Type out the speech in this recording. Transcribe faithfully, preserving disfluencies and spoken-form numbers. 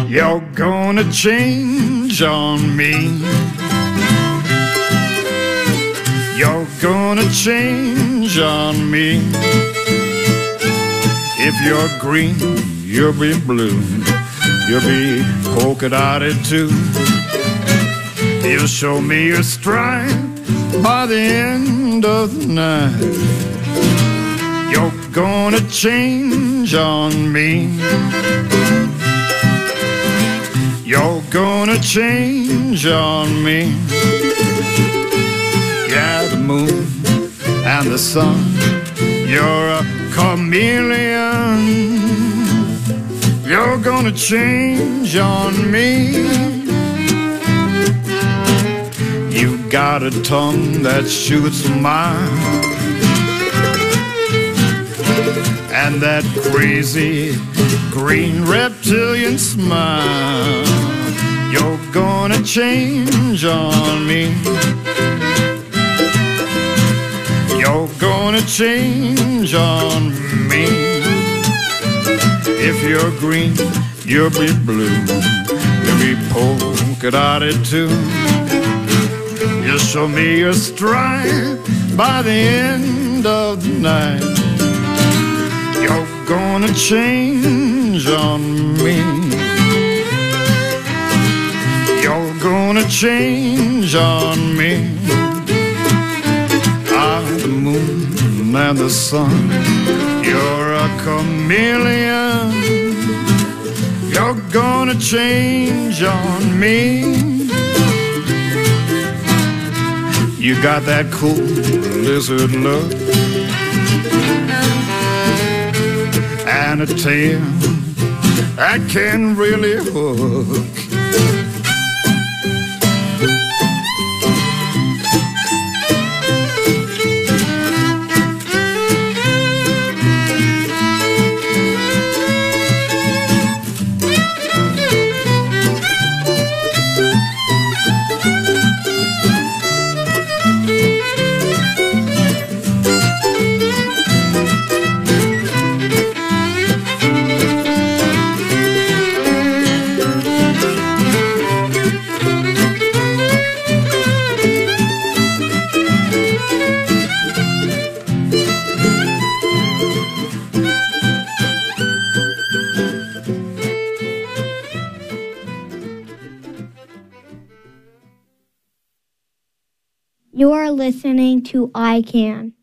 You're gonna change on me. You're gonna change on me. If you're green, you'll be blue. You'll be polka dotted too. You'll show me your stride by the end of the night. You're gonna change on me. You're gonna change on me. Yeah, the moon and the sun, you're a chameleon. You're gonna change on me. You got a tongue that shoots a mile, and that crazy green reptilian smile. You're gonna change on me. You're gonna change on me. If you're green, you'll be blue. You'll be polka dotted too. You'll show me your stride by the end of the night. You're gonna change on me. You're gonna change on me. I'm the moon and the sun. You're a chameleon. You're gonna change on me. You got that cool lizard look and a tail that can really hook. You are listening to I Can.